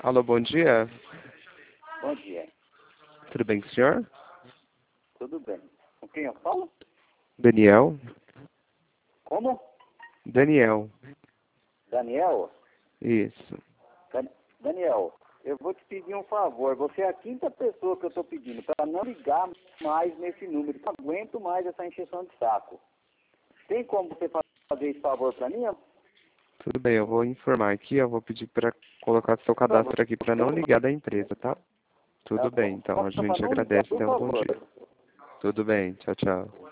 Alô, bom dia. Bom dia. Tudo bem com o senhor? Tudo bem. Com quem eu falo? Daniel? Como? Daniel. Daniel? Isso. Daniel, eu vou te pedir um favor. Você é a quinta pessoa que eu estou pedindo para não ligar mais nesse número. Não aguento mais essa encheção de saco. Tem como você fazer esse favor para mim? Tudo bem, eu vou informar aqui, eu vou pedir para colocar seu cadastro aqui para não ligar da empresa, tá? Tudo bem, então a gente agradece, Por então bom favor. dia. Tudo bem, tchau, tchau.